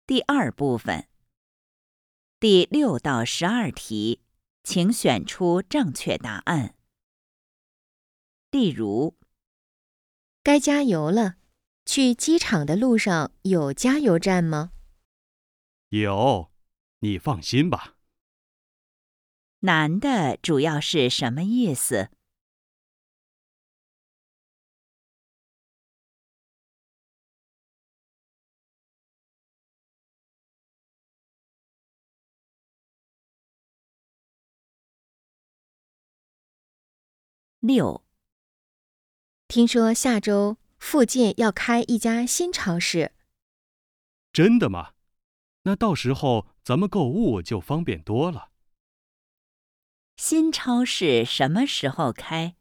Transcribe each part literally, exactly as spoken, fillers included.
第二部分，第六到十二题，请选出正确答案。例如， 该加油了。去机场的路上有加油站吗？ 有，你放心吧。 难的主要是什么意思？六， 听说下周附近要开一家新超市。 真的吗？那到时候咱们购物就方便多了。 新超市什么时候开？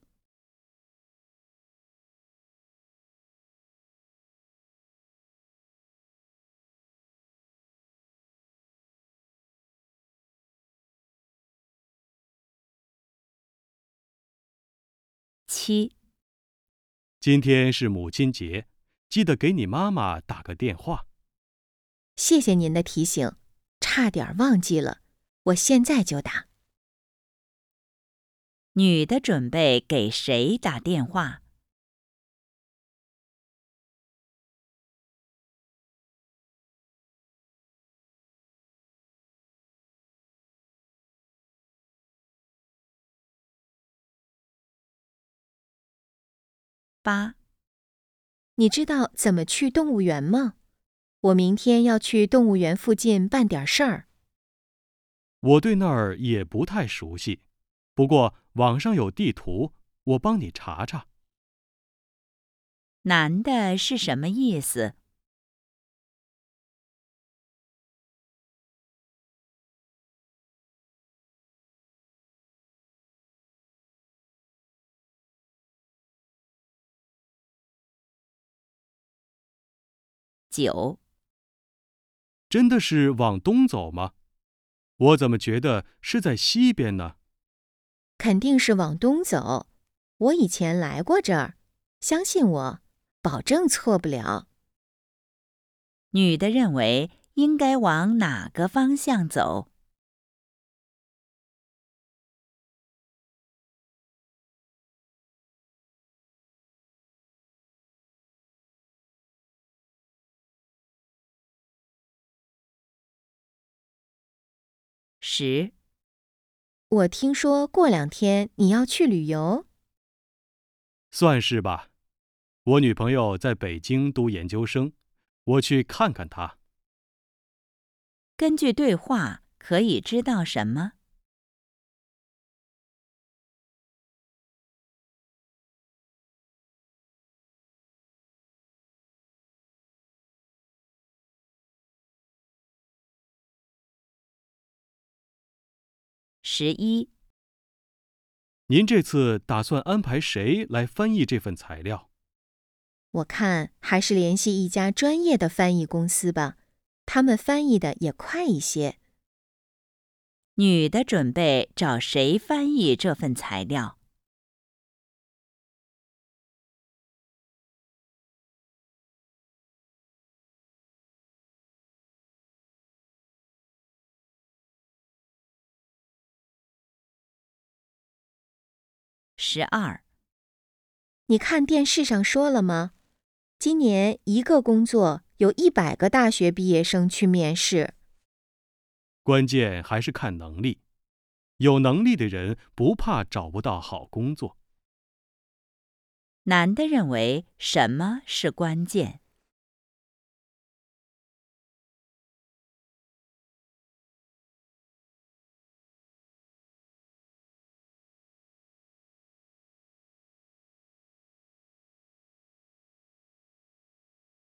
七， 今天是母亲节，记得给你妈妈打个电话。 谢谢您的提醒，差点忘记了，我现在就打。 女的准备给谁打电话？八， 你知道怎么去动物园吗？我明天要去动物园附近办点事儿。 我对那儿也不太熟悉，不过网上有地图，我帮你查查。 难的是什么意思？九， 真的是往东走吗？我怎么觉得是在西边呢？ 肯定是往东走。我以前来过这儿，相信我，保证错不了。 女的认为应该往哪个方向走？十， 我听说过两天你要去旅游。 算是吧。我女朋友在北京读研究生，我去看看她。 根据对话可以知道什么？十一， 您这次打算安排谁来翻译这份材料？ 我看还是联系一家专业的翻译公司吧，他们翻译的也快一些。 女的准备找谁翻译这份材料？十二， 你看电视上说了吗？今年一个工作有一百个大学毕业生去面试。 关键还是看能力，有能力的人不怕找不到好工作。 男的认为什么是关键？